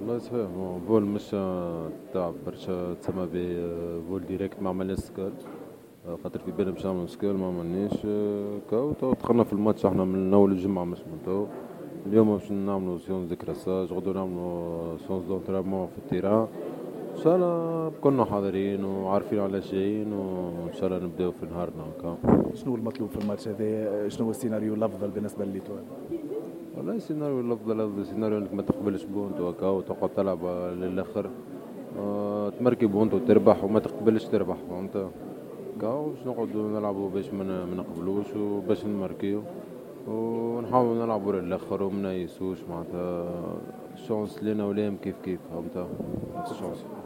والله صحيح فول مش تاع برشا تسمى به فول ديريكت ما عملناش سكال. خاطر في بالي باش نعمل سكال ما عملناش. كاو تو دخلنا في الماتش احنا من اول الجمعة مش من تو. اليوم باش نعملوا سيونس دي كراساج، غدو نعملوا سيونس دونترينمون في التيران. ان شاء الله كنا حاضرين وعارفين على جايين، وان شاء الله نبداو في نهارنا هكا. شنو المطلوب في الماتش هذا؟ شنو هو السيناريو الافضل بالنسبه لليتوال؟ والله السيناريو الافضل هذا السيناريو انك ما تقبلش بونت وهكا وتقعد تلعب للاخر. تمركي بونت وتربح وما تقبلش تربح، فهمت؟ كاو باش نقعدوا نلعبوا باش ما نقبلوش وباش نماركيو ونحاولوا نلعبوا للاخر وما نيسوش معناتها. الشونس لينا وليهم كيف كيف، فهمت؟ الشونس